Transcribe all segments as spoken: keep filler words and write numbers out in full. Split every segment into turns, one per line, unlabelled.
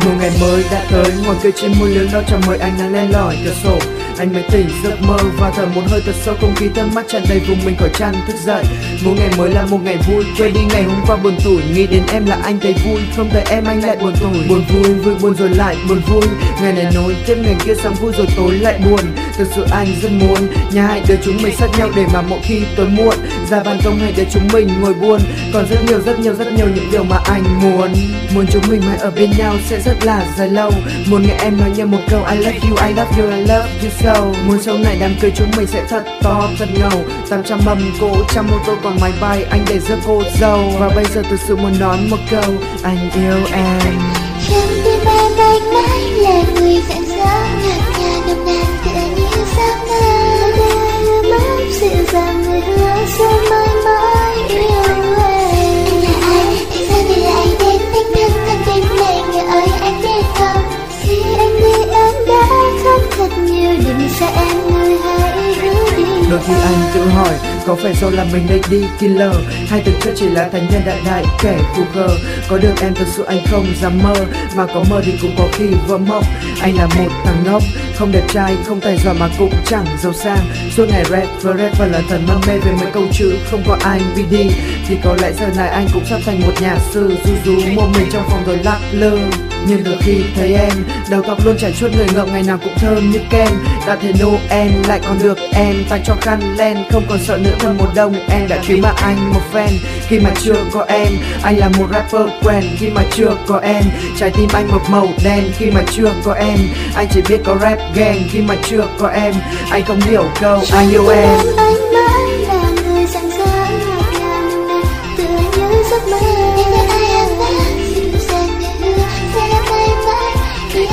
Một ngày mới đã tới, ngồi cây trên môi lưới đó chào mời anh nắng lên lỏi cửa sổ. Anh mới tỉnh giấc mơ và thở một hơi thật sâu, không khí thơm mát tràn đầy vùng mình khỏi chăn thức dậy. Một ngày mới là một ngày vui, quên đi ngày hôm qua buồn tủi. Nghĩ đến em là anh thấy vui, không thấy em anh lại buồn tủi. Buồn vui, vui buồn rồi lại buồn vui. Ngày này nối tiếp ngày kia, sáng vui rồi tối lại buồn. Thực sự anh rất muốn nhà hai đứa chúng mình sát nhau để mà mỗi khi tối muộn ra ban công hay để chúng mình ngồi buồn. Còn rất nhiều rất nhiều rất nhiều những điều mà anh muốn. Muốn chúng mình mãi ở bên nhau sẽ rất là dài lâu. Muốn nghe em nói như một câu I love you, I love you, I love you so. Muốn sau này đám cưới chúng mình sẽ thật to, thật ngầu. Tám trăm mâm cỗ, trăm ô tô còn máy bay, anh để giữa cô dâu. Và bây giờ thực sự muốn nói một câu anh yêu em.
Trong tim em anh mãi là người rạng rỡ, ngọt ngào nồng nàn tựa như giấc mơ. Đưa mắt dịu dàng người hứa sẽ mãi mãi yêu em. Anh là ai, tại sao vì là anh đến đánh thức con tim này, người ơi anh biết không? Khi anh đi em đã khóc thật nhiều, đừng sợ em người hãy hứa đi.
Đôi khi anh tự hỏi có phải do là mình đây đi killer, hay thực chất chỉ là thành nhân đại đại kẻ phù khờ. Có được em thật sự anh không dám mơ, mà có mơ thì cũng có khi vỡ mộng. Anh là một thằng ngốc, không đẹp trai, không tài giỏi mà cũng chẳng giàu sang. Suốt ngày rap và rap và là thần mơ mê về mấy câu chữ không có anh vì đi. Thì có lẽ giờ này anh cũng sắp thành một nhà sư, ru rú một mình trong phòng rồi lắc lư. Nhưng từ khi thấy em, đầu tóc luôn chảy chuốt người ngậm, ngày nào cũng thơm như kem. Đã thấy Noel lại còn được em tặng cho khăn len, không còn sợ nữa thầm một đông. Em đã cứu mà anh một fan khi mà chưa có em. Anh là một rapper quen khi mà chưa có em. Trái tim anh một màu đen khi mà chưa có em. Anh chỉ biết có rap gang khi mà chưa có em. Anh không hiểu câu anh yêu em.
Anh mãi là người rạng rỡ, ngọt ngào nồng nàn tựa như giấc mơ. Em là ai em đã dịu dàng người hứa sẽ mãi mãi yêu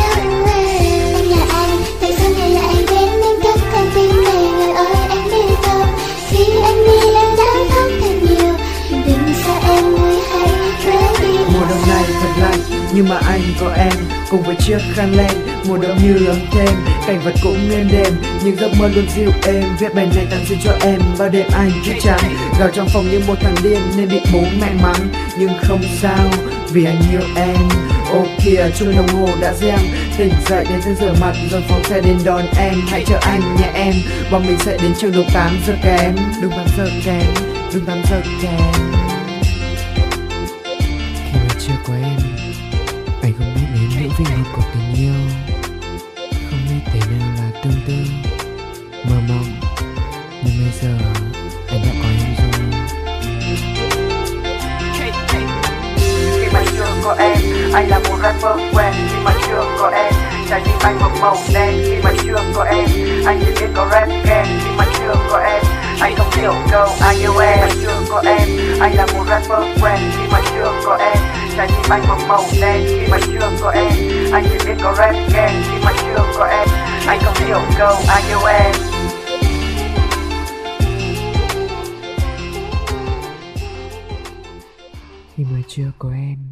em. Anh là anh, tại sao ngày lại anh đến đánh thức con tim này, người ơi anh biết không? Khi anh đi em đã khóc thật nhiều, đừng sợ em người hãy rời đi.
Mùa đông này thật lạnh nhưng mà anh có em cùng với chiếc khăn len. Mùa đông như ấm thêm, cảnh vật cũng êm đềm, nhưng giấc mơ luôn dịu êm. Viết bài này tặng duyên cho em, bao đêm anh thức trắng, gào trong phòng như một thằng điên nên bị bố mẹ mắng. Nhưng không sao, vì anh yêu em. Ô kìa, chuông đồng hồ đã reng, tỉnh dậy đến sân rửa mặt rồi phóng xe đến đón em. Hãy chờ anh nhé em, bọn mình sẽ đến trường lúc tám giờ kém. Đúng tám giờ kém, đúng tám giờ kém.
Khi mà chưa có em, anh không biết đến những vinh hiển của tình yêu, không biết thế nào là tương tư, mơ mộng. Nhưng bây giờ anh đã có em rồi.
Khi mà chưa có em, anh là một rapper quen khi mà chưa có em. Trái tim anh một màu đen khi mà chưa có em. Anh chỉ biết có rap gang khi mà chưa có em. Anh không hiểu câu anh yêu em mà chưa có em. Anh là một rapper quen khi mà chưa có em. Trái tim anh một màu đen khi mà chưa có em. Anh chỉ biết có rap gang khi mà chưa có em. Anh không hiểu câu anh yêu em.
Khi mà chưa có em,